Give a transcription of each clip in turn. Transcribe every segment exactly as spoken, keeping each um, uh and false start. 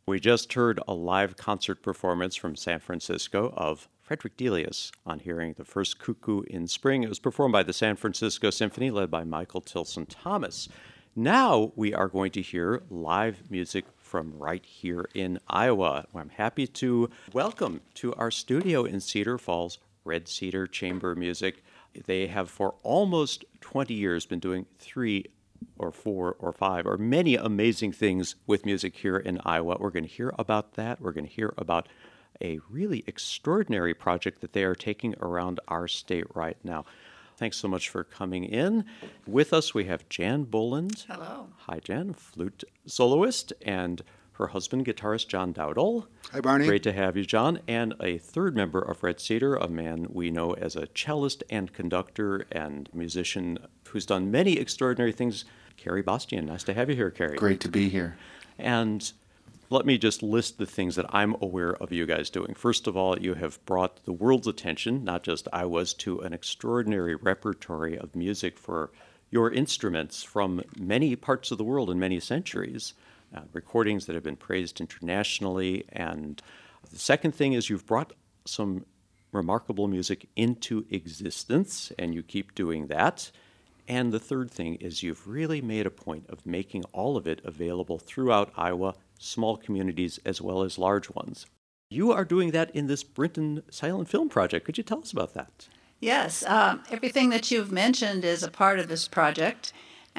We just heard a live concert performance from San Francisco of Frederick Delius on hearing the first Cuckoo in Spring. It was performed by the San Francisco Symphony, led by Michael Tilson Thomas. Now we are going to hear live music from right here in Iowa. I'm happy to welcome to our studio in Cedar Falls, Red Cedar Chamber Music. They have for almost twenty years been doing three or four or five or many amazing things with music here in Iowa. We're going to hear about that. We're going to hear about a really extraordinary project that they are taking around our state right now. Thanks so much for coming in. With us, we have Jan Boland. Hello. Hi, Jan, flute soloist, and her husband, guitarist John Dowdle. Hi, Barney. Great to have you, John. And a third member of Red Cedar, a man we know as a cellist and conductor and musician who's done many extraordinary things, Carrie Bastian. Nice to have you here, Carrie. Great to be here. And let me just list the things that I'm aware of you guys doing. First of all, you have brought the world's attention, not just Iowa's, to an extraordinary repertory of music for your instruments from many parts of the world in many centuries. Uh, recordings that have been praised internationally. And the second thing is you've brought some remarkable music into existence, and you keep doing that. And the third thing is you've really made a point of making all of it available throughout Iowa, small communities as well as large ones. You are doing that in this Brinton Silent Film Project. Could you tell us about that? Yes, um, everything that you've mentioned is a part of this project.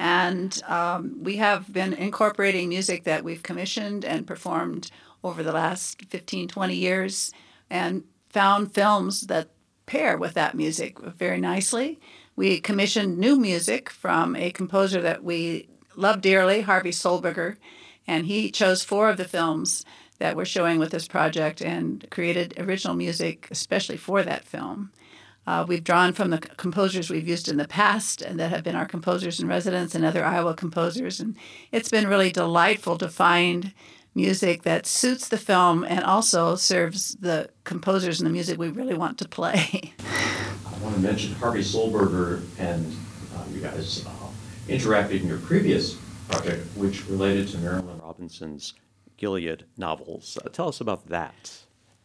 And um, we have been incorporating music that we've commissioned and performed over the last fifteen, twenty years and found films that pair with that music very nicely. We commissioned new music from a composer that we love dearly, Harvey Solberger, and he chose four of the films that we're showing with this project and created original music especially for that film. Uh, we've drawn from the composers we've used in the past and that have been our composers in residence and other Iowa composers. And it's been really delightful to find music that suits the film and also serves the composers and the music we really want to play. I want to mention Harvey Solberger and uh, you guys uh, interacted in your previous project, which related to Marilynne Robinson's Gilead novels. Uh, tell us about that.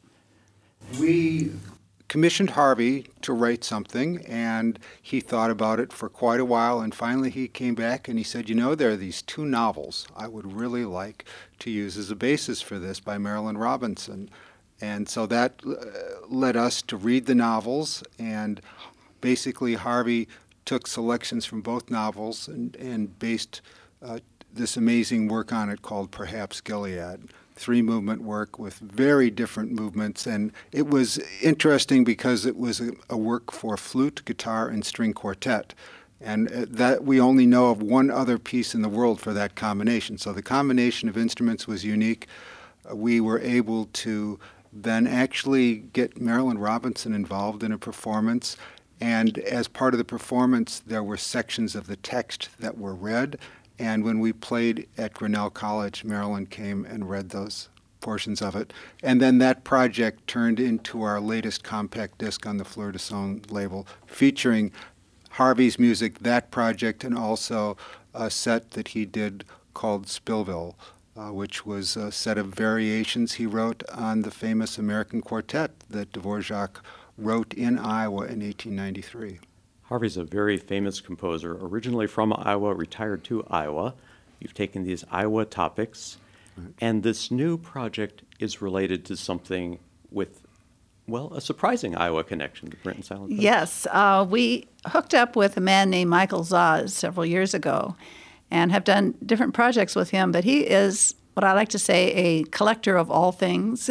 We commissioned Harvey to write something, and he thought about it for quite a while, and finally he came back and he said, you know, there are these two novels I would really like to use as a basis for this by Marilynne Robinson. And so that uh, led us to read the novels, and basically Harvey took selections from both novels and, and based uh, this amazing work on it called Perhaps Gilead. Three-movement work with very different movements, and it was interesting because it was a, a work for flute, guitar, and string quartet, and that we only know of one other piece in the world for that combination. So the combination of instruments was unique. Uh, we were able to then actually get Marilynne Robinson involved in a performance, and as part of the performance, there were sections of the text that were read. And when we played at Grinnell College, Marilynne came and read those portions of it. And then that project turned into our latest compact disc on the Fleur de Son label, featuring Harvey's music, that project, and also a set that he did called Spillville, uh, which was a set of variations he wrote on the famous American quartet that Dvorak wrote in Iowa in eighteen ninety-three. Harvey's a very famous composer, originally from Iowa, retired to Iowa. You've taken these Iowa topics, right. And this new project is related to something with, well, a surprising Iowa connection to Brinton Silent Film. Yes, uh, we hooked up with a man named Michael Zaz several years ago and have done different projects with him, but he is what I like to say a collector of all things.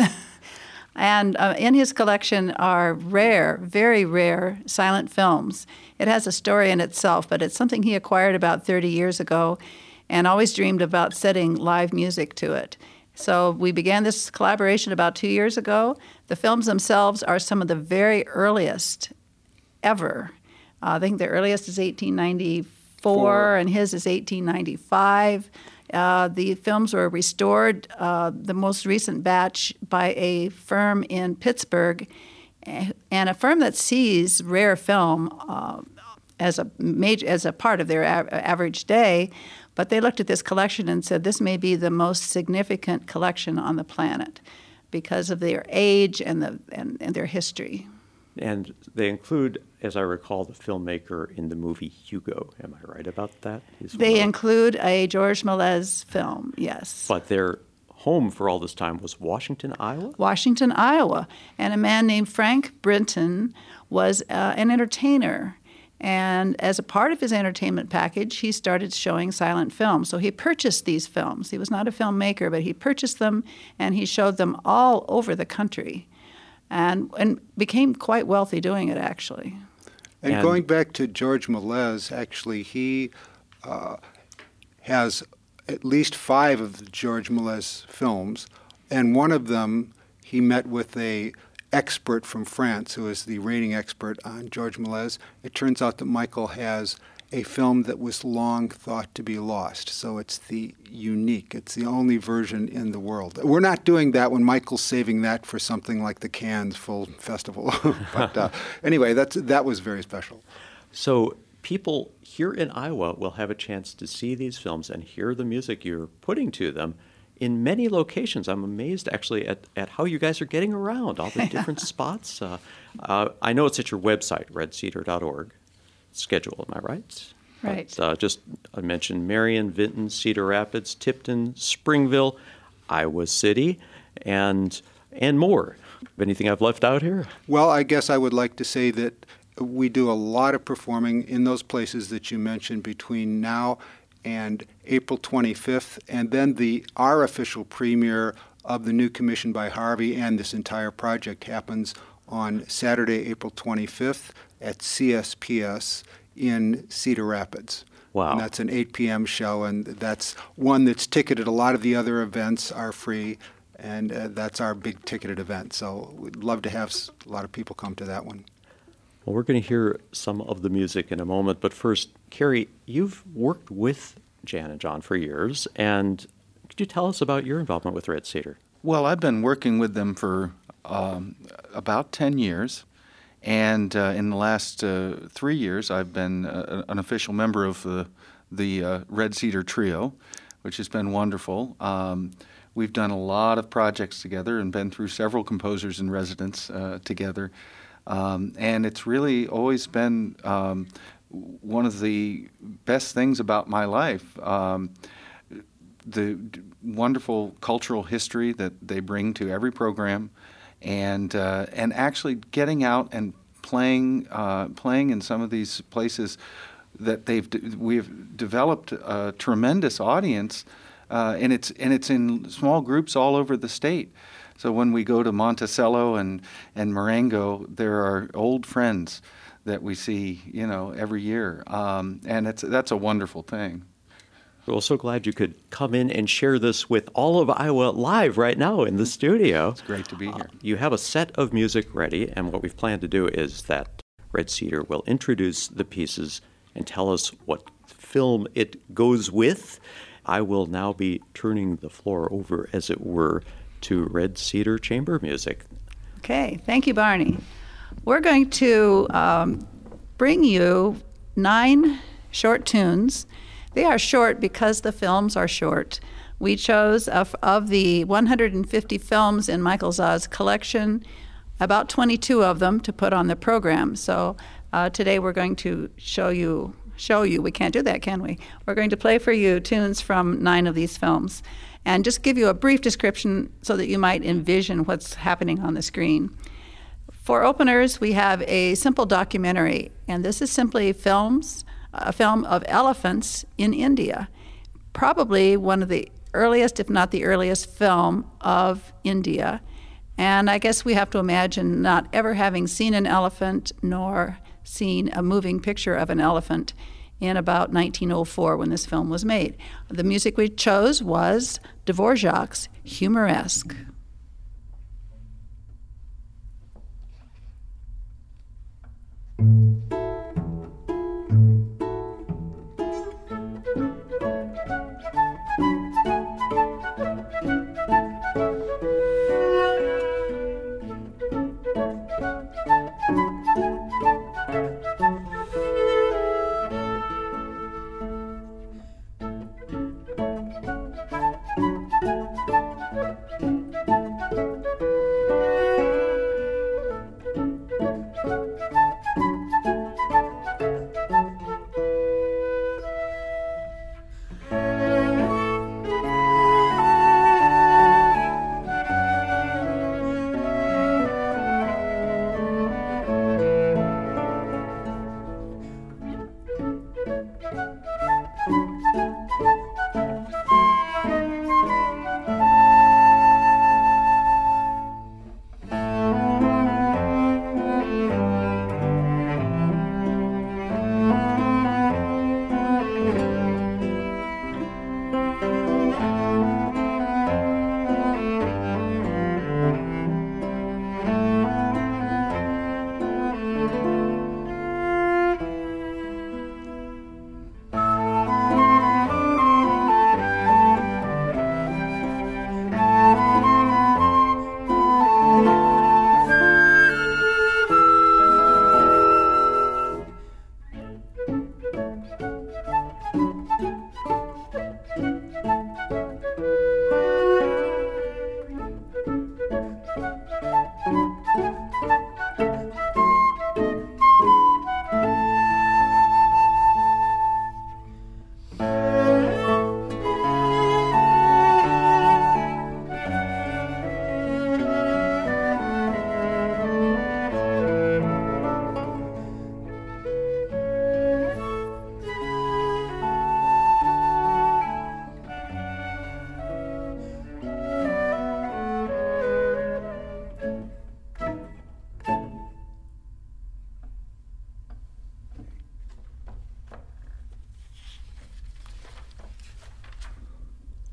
And uh, in his collection are rare, very rare silent films. It has a story in itself, but it's something he acquired about thirty years ago and always dreamed about setting live music to it. So we began this collaboration about two years ago. The films themselves are some of the very earliest ever. Uh, I think the earliest is eighteen ninety-four, Four. And his is eighteen ninety-five. Uh, the films were restored, uh, the most recent batch, by a firm in Pittsburgh, and a firm that sees rare film uh, as a major, as a part of their a- average day. But they looked at this collection and said this may be the most significant collection on the planet because of their age and, the, and, and their history. And they include, as I recall, the filmmaker in the movie Hugo. Am I right about that? He's They include a George Méliès film, yes. But their home for all this time was Washington, Iowa? Washington, Iowa. And a man named Frank Brinton was uh, an entertainer. And as a part of his entertainment package, he started showing silent films. So he purchased these films. He was not a filmmaker, but he purchased them, and he showed them all over the country. And, and became quite wealthy doing it, actually. And, And- going back to George Méliès, actually, he uh, has at least five of the George Méliès films, and one of them he met with a expert from France who is the rating expert on George Méliès. It turns out that Michael has a film that was long thought to be lost. So it's the unique, it's the only version in the world. We're not doing that when Michael's saving that for something like the Cannes Film Festival. but uh, anyway, that's, that was very special. So people here in Iowa will have a chance to see these films and hear the music you're putting to them in many locations. I'm amazed, actually, at, at how you guys are getting around, all the different spots. Uh, uh, I know it's at your website, red cedar dot org. Schedule, am I right? Right. But, uh, just I mentioned Marion, Vinton, Cedar Rapids, Tipton, Springville, Iowa City, and and more. Anything I've left out here? Well, I guess I would like to say that we do a lot of performing in those places that you mentioned between now and April twenty-fifth, and then the our official premiere of the new commission by Harvey and this entire project happens on Saturday, April twenty-fifth at C S P S in Cedar Rapids. Wow. And that's an eight p.m. show, and that's one that's ticketed. A lot of the other events are free, and uh, that's our big ticketed event. So we'd love to have s- a lot of people come to that one. Well, we're going to hear some of the music in a moment, but first, Carrie, you've worked with Jan and John for years, and could you tell us about your involvement with Red Cedar? Well, I've been working with them for um, about ten years, and uh, in the last uh, three years, I've been uh, an official member of the, the uh, Red Cedar Trio, which has been wonderful. Um, we've done a lot of projects together and been through several composers in residence uh, together. Um, and it's really always been um, one of the best things about my life. Um, the d- wonderful cultural history that they bring to every program, and uh, and actually getting out and playing uh, playing in some of these places that they've de- we've developed a tremendous audience, uh, and it's and it's in small groups all over the state. So when we go to Monticello and, and Marengo, there are old friends that we see, you know, every year, um, and it's that's a wonderful thing. Well, so glad you could come in and share this with all of Iowa live right now in the studio. It's great to be here. Uh, you have a set of music ready, and what we've planned to do is that Red Cedar will introduce the pieces and tell us what film it goes with. I will now be turning the floor over, as it were, to Red Cedar Chamber Music. Okay, thank you, Barney. We're going to um, bring you nine short tunes. They are short because the films are short. We chose, of, of the one hundred fifty films in Michael Zah's collection, about twenty-two of them to put on the program. So uh, today we're going to show you, show you, we can't do that, can we? We're going to play for you tunes from nine of these films and just give you a brief description so that you might envision what's happening on the screen. For openers, we have a simple documentary, and this is simply films, a film of elephants in India, probably one of the earliest, if not the earliest, film of India. And I guess we have to imagine not ever having seen an elephant nor seen a moving picture of an elephant in about nineteen oh four when this film was made. The music we chose was Dvorak's Humoresque.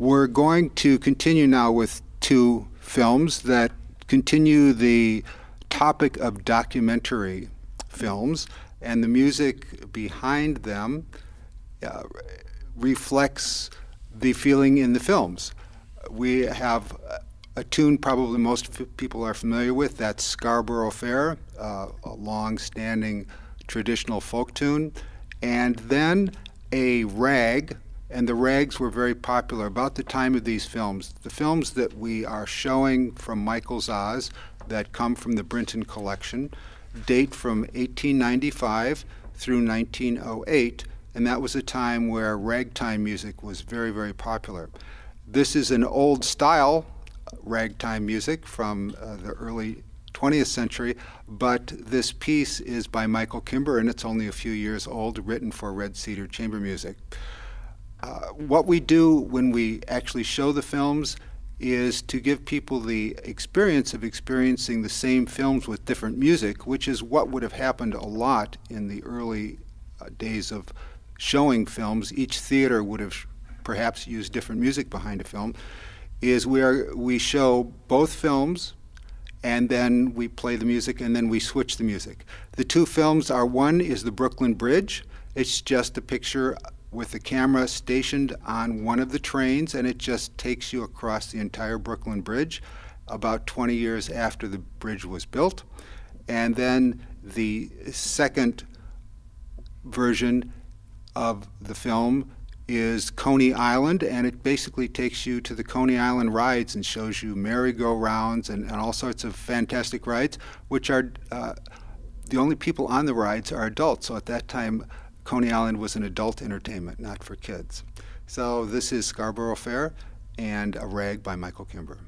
we're going to continue now with two films that continue the topic of documentary films, and the music behind them uh, reflects the feeling in the films. We have a tune probably most f- people are familiar with, that's Scarborough Fair, uh, a long-standing traditional folk tune, and then a rag, and the rags were very popular about the time of these films. The films that we are showing from Michael Zaz that come from the Brinton collection date from eighteen ninety-five through nineteen oh eight, and that was a time where ragtime music was very, very popular. This is an old style ragtime music from uh, the early twentieth century, but this piece is by Michael Kimber, and it's only a few years old, written for Red Cedar Chamber Music. Uh, what we do when we actually show the films is to give people the experience of experiencing the same films with different music, which is what would have happened a lot in the early uh, days of showing films. Each theater would have perhaps used different music behind a film, is where we show both films and then we play the music and then we switch the music. The two films are, one is the Brooklyn Bridge. It's just a picture with the camera stationed on one of the trains, and it just takes you across the entire Brooklyn Bridge about twenty years after the bridge was built. And then the second version of the film is Coney Island, and it basically takes you to the Coney Island rides and shows you merry-go-rounds and, and all sorts of fantastic rides, which are, uh, the only people on the rides are adults. So at that time, Coney Island was an adult entertainment, not for kids. So this is Scarborough Fair and a rag by Michael Kimber.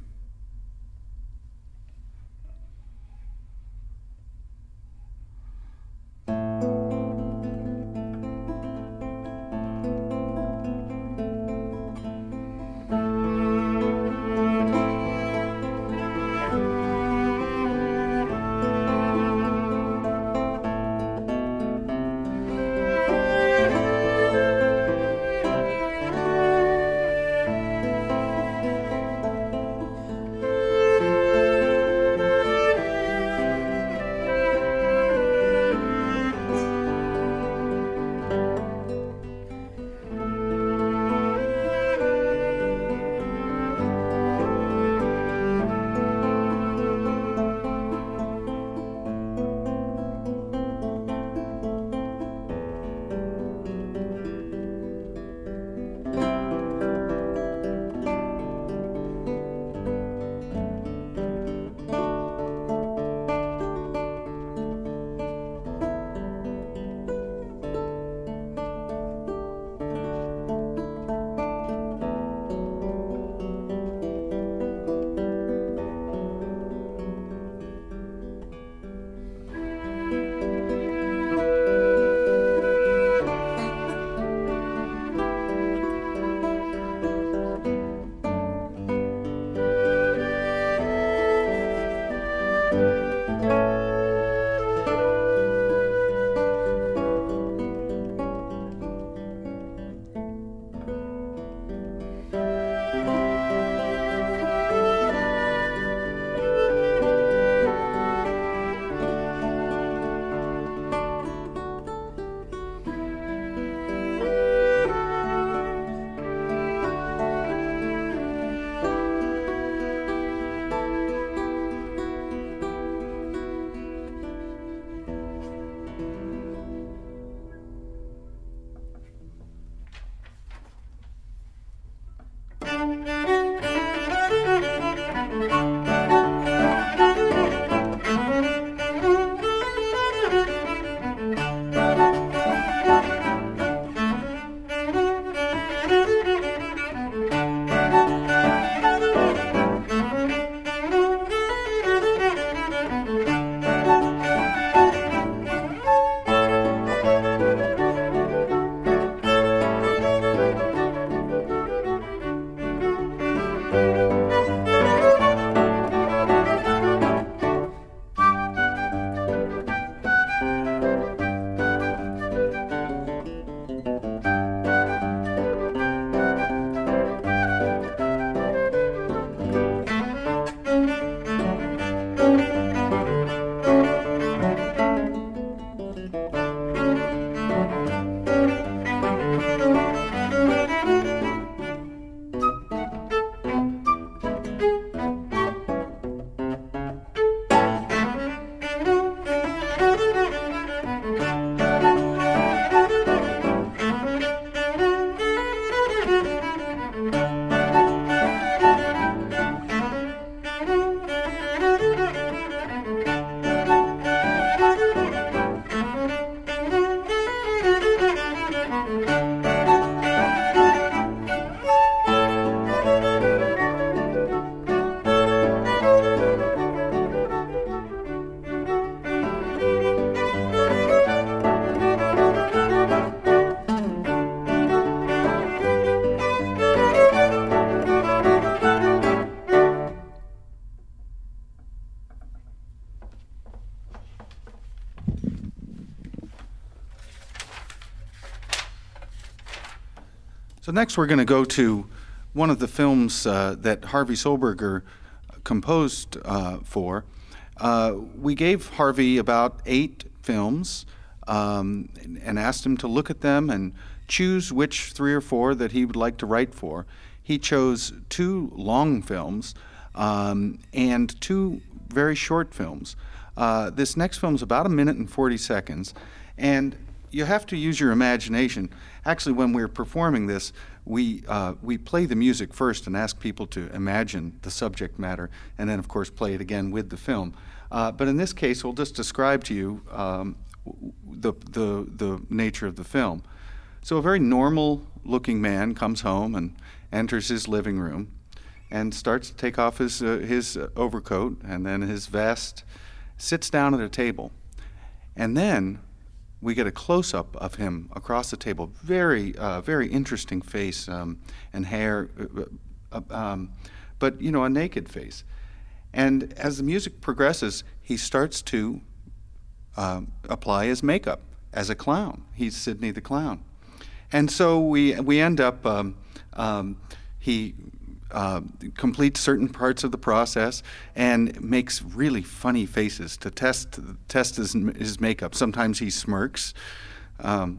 So next we're going to go to one of the films uh, that Harvey Solberger composed uh, for. Uh, we gave Harvey about eight films um, and asked him to look at them and choose which three or four that he would like to write for. He chose two long films um, and two very short films. Uh, this next film is about a minute and forty seconds, and you have to use your imagination. Actually, when we're performing this, we uh, we play the music first and ask people to imagine the subject matter, and then, of course, play it again with the film. Uh, but in this case, we'll just describe to you um, the, the, the nature of the film. So a very normal-looking man comes home and enters his living room and starts to take off his, uh, his overcoat and then his vest, sits down at a table, and then we get a close-up of him across the table. Very, uh, very interesting face um, and hair, uh, uh, um, but, you know, a naked face. And as the music progresses, he starts to uh, apply his makeup as a clown. He's Sidney the Clown. And so we we end up, um, um, he uh, completes certain parts of the process and makes really funny faces to test test his, his makeup. Sometimes he smirks. Um,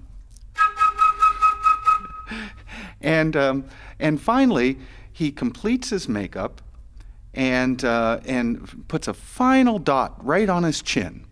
and um, and finally, he completes his makeup and uh, and puts a final dot right on his chin.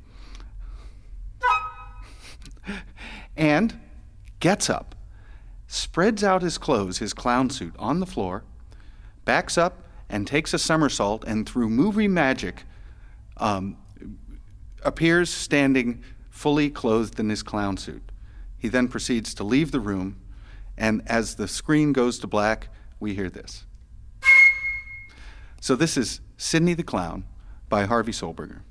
And gets up, spreads out his clothes, his clown suit, on the floor, backs up and takes a somersault, and through movie magic um, appears standing fully clothed in his clown suit. He then proceeds to leave the room, and as the screen goes to black, we hear this. So this is Sidney the Clown by Harvey Solberger.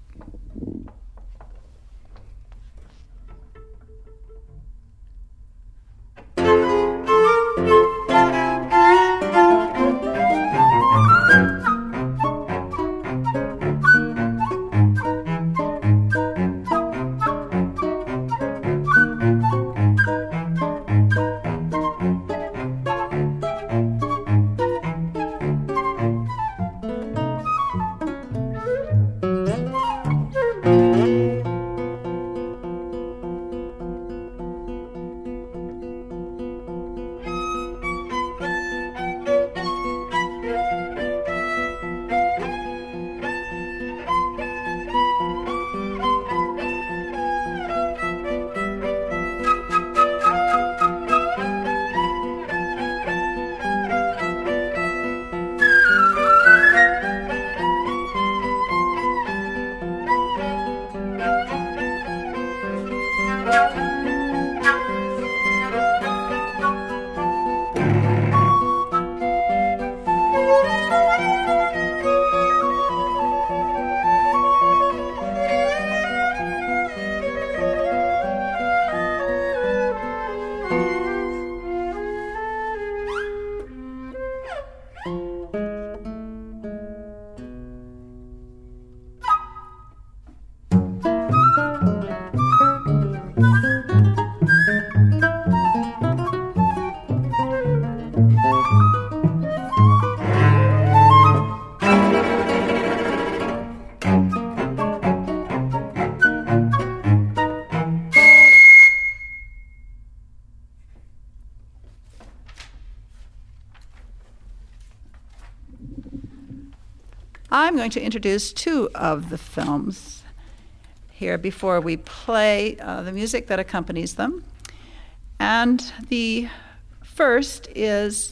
I'm going to introduce two of the films here before we play uh, the music that accompanies them. And the first is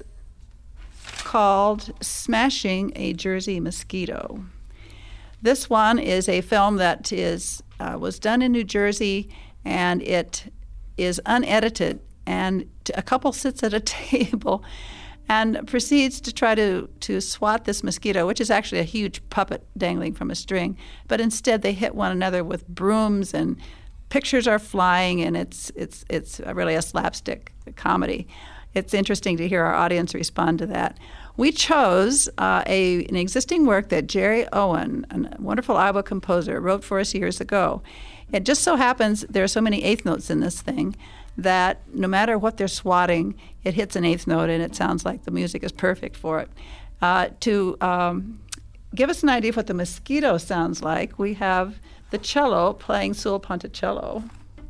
called Smashing a Jersey Mosquito. This one is a film that is uh, was done in New Jersey, and it is unedited, and a couple sits at a table and proceeds to try to, to swat this mosquito, which is actually a huge puppet dangling from a string. But instead, they hit one another with brooms, and pictures are flying, and it's it's it's really a slapstick comedy. It's interesting to hear our audience respond to that. we chose uh, a, an existing work that Jerry Owen, a wonderful Iowa composer, wrote for us years ago. It just so happens there are so many eighth notes in this thing that no matter what they're swatting, it hits an eighth note and it sounds like the music is perfect for it. Uh, to um, give us an idea of what the mosquito sounds like, we have the cello playing Sul Ponticello.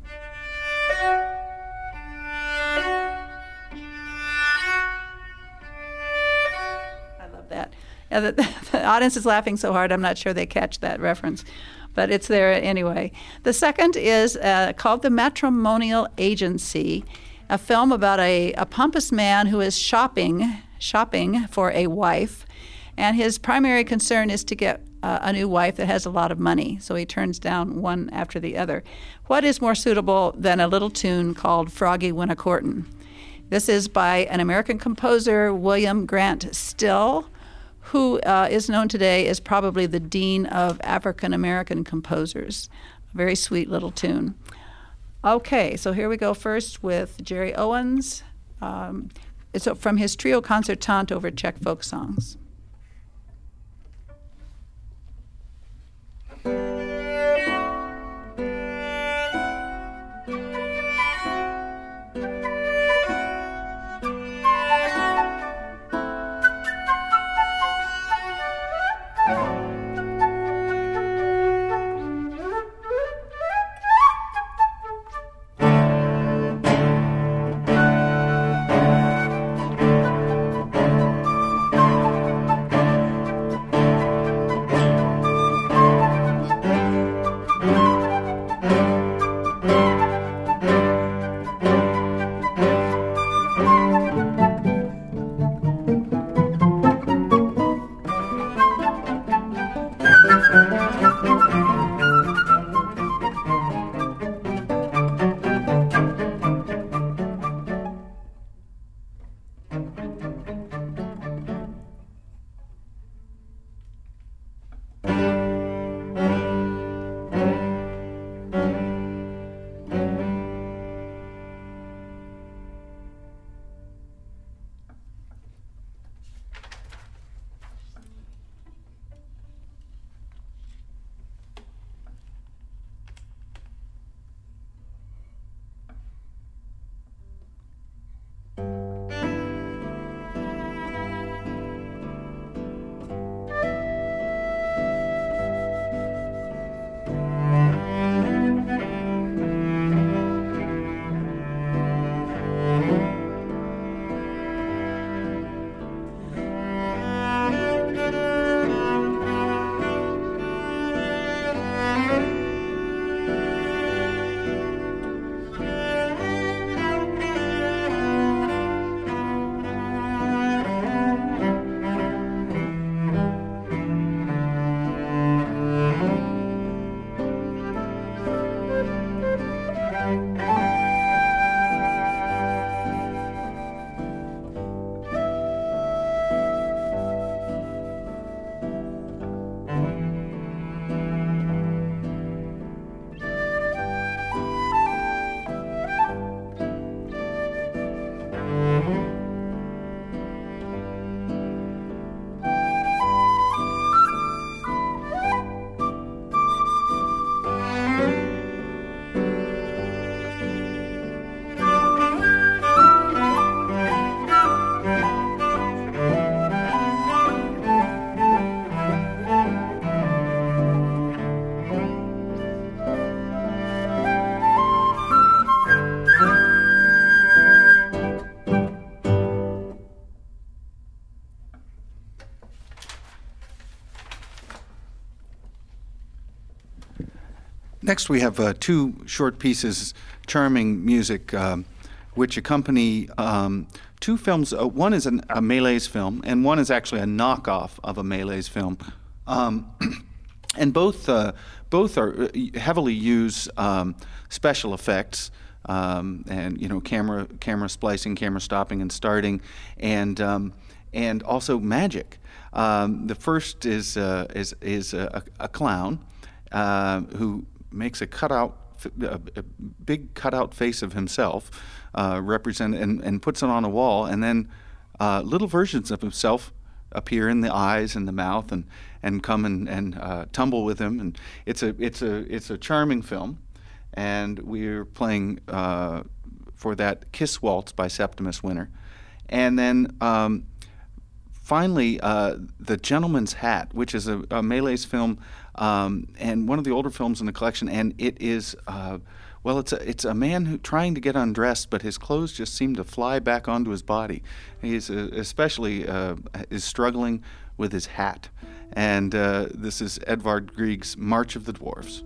That. Yeah, the, the audience is laughing so hard, I'm not sure they catch that reference, but it's there anyway. The second is uh, called The Matrimonial Agency, a film about a, a pompous man who is shopping, shopping for a wife, and his primary concern is to get uh, a new wife that has a lot of money, so he turns down one after the other. What is more suitable than a little tune called Froggy Winnacourtin? This is by an American composer, William Grant Still, who uh, is known today as probably the dean of African-American composers. A very sweet little tune. Okay, so here we go first with Jerry Owens. Um, it's from his trio concertante over Czech folk songs. Next, we have uh, two short pieces, charming music, um, which accompany um, two films. Uh, one is an, a Méliès film, and one is actually a knockoff of a Méliès film. Um, and both uh, both are heavily use um, special effects, um, and you know, camera camera splicing, camera stopping and starting, and um, and also magic. Um, the first is uh, is is a, a clown uh, who makes a cutout, a, a big cutout face of himself, uh, represent and, and puts it on a wall, and then uh, little versions of himself appear in the eyes and the mouth and, and come and, and uh, tumble with him. And it's a it's a it's a charming film, and we're playing uh, for that Kiss Waltz by Septimus Winter, and then. Um, Finally, uh, The Gentleman's Hat, which is a, a Méliès film um, and one of the older films in the collection, and it is, uh, well, it's a, it's a man who trying to get undressed, but his clothes just seem to fly back onto his body. He's uh, especially uh, is struggling with his hat, and uh, this is Edvard Grieg's March of the Dwarfs.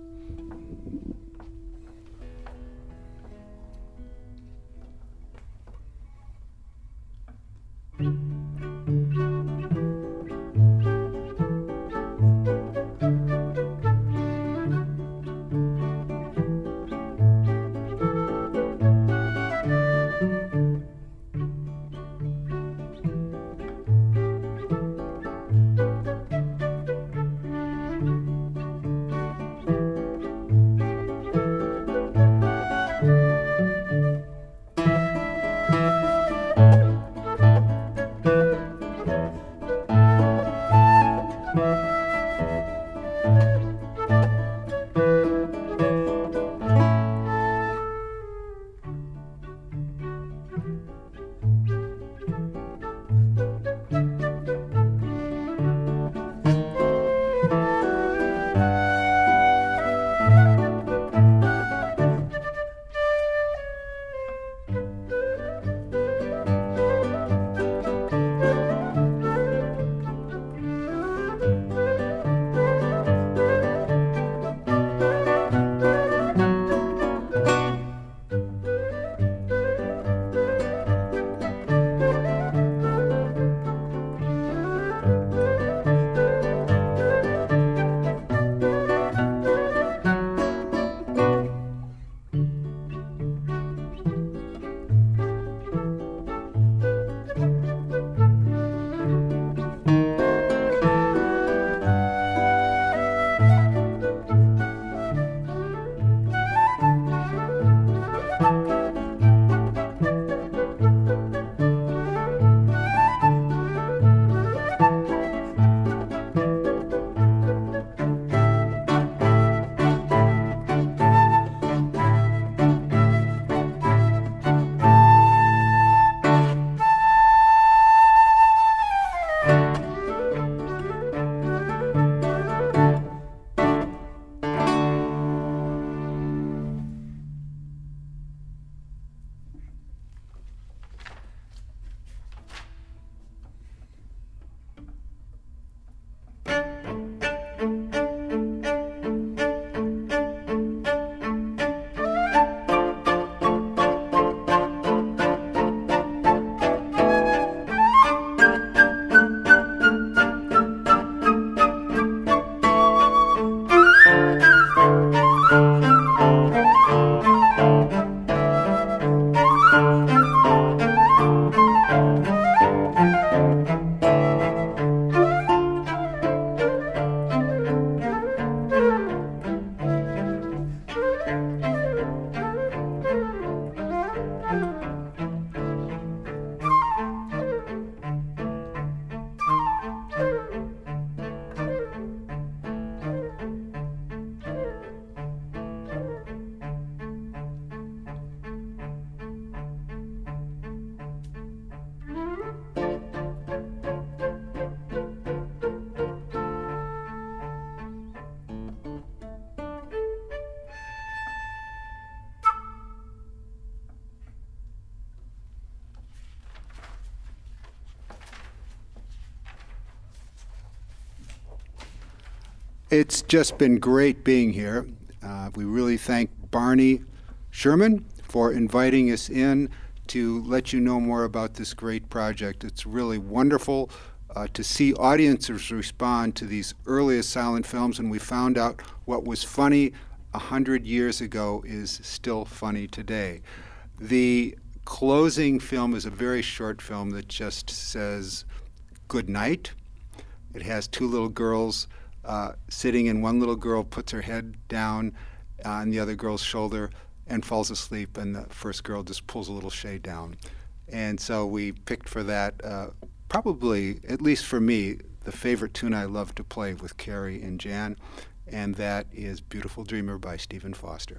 It's just been great being here. Uh, we really thank Barney Sherman for inviting us in to let you know more about this great project. It's really wonderful uh, to see audiences respond to these earliest silent films, and we found out what was funny a hundred years ago is still funny today. The closing film is a very short film that just says good night. It has two little girls uh, sitting, and one little girl puts her head down on the other girl's shoulder and falls asleep, and the first girl just pulls a little shade down. And so we picked for that uh, probably, at least for me, the favorite tune I love to play with Carrie and Jan, and that is Beautiful Dreamer by Stephen Foster.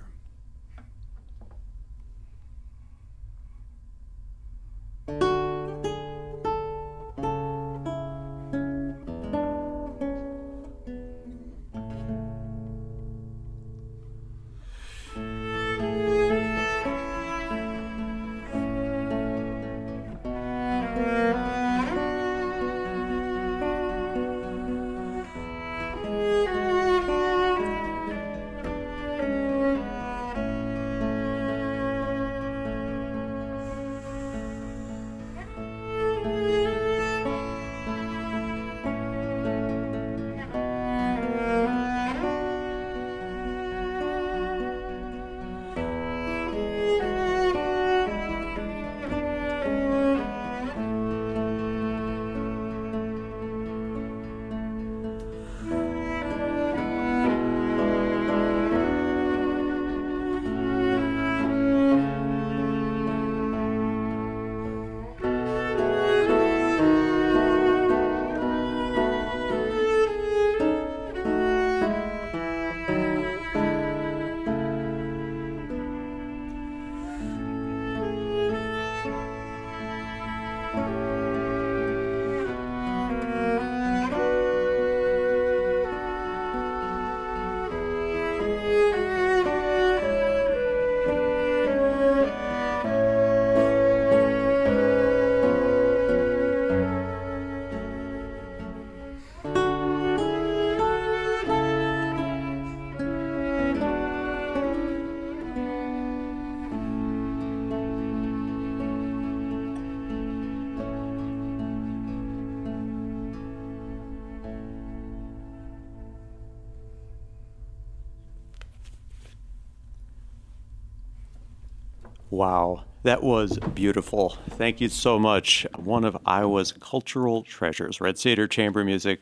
Wow, that was beautiful. Thank you so much. One of Iowa's cultural treasures, Red Cedar Chamber Music.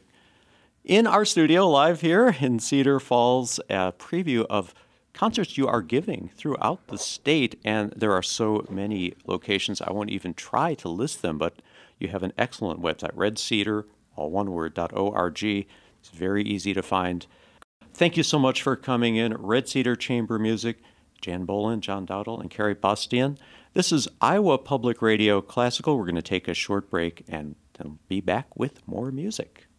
In our studio, live here in Cedar Falls, a preview of concerts you are giving throughout the state. And there are so many locations, I won't even try to list them, but you have an excellent website, red cedar, all one word, dot org. It's very easy to find. Thank you so much for coming in. Red Cedar Chamber Music. Jan Bolen, John Dowdle, and Carrie Bastian. This is Iowa Public Radio Classical. We're going to take a short break and then be back with more music.